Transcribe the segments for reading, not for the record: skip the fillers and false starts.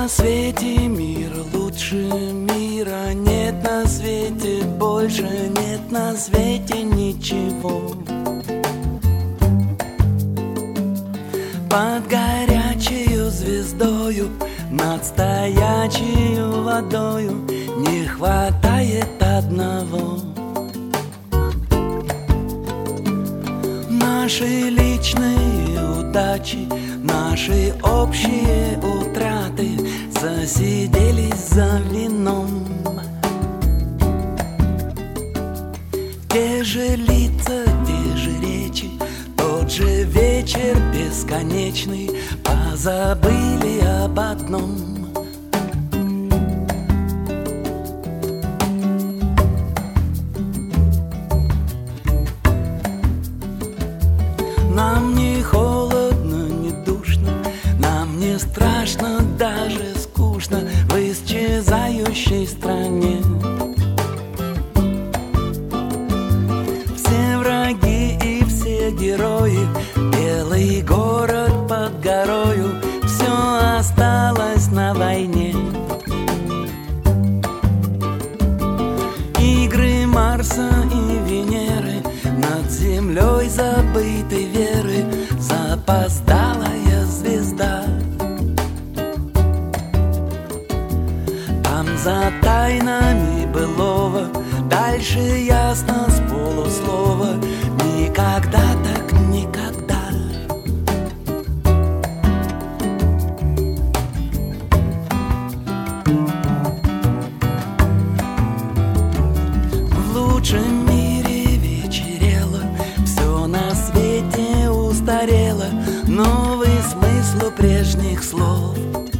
на свете мира лучше мира, нет на свете больше, нет на свете ничего. Под горячею звездою, над стоячею водою не хватает одного. Наши личные удачи, наши общие утраты засиделись за вином. Те же лица, те же речи, тот же вечер бесконечный, позабыли об одном. Нам не холодно, не душно, нам не страшно, даже скучно в исчезающей стране. Все враги и все герои, белый город под горою, все осталось на войне. Игры Марса и Венеры, над землей забытой веры, запоздалая звезда. Там за тайнами былого, дальше ясно с полуслова, никогда так никогда. В лучшем мире вечерело, все на свете устарело, новый смысл у прежних слов.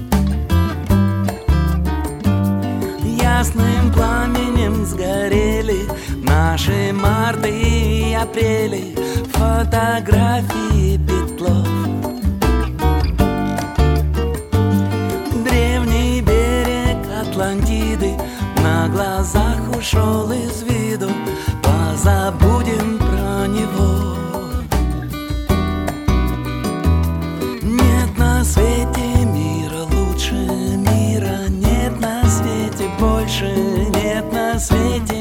Ясным пламенем сгорели наши марты и апрели, фотографии Петлов. Древний берег Атлантиды на глазах ушел из виду, позабудем про него. Нет на свете мира лучше мира, нет на свете больше, нет на свете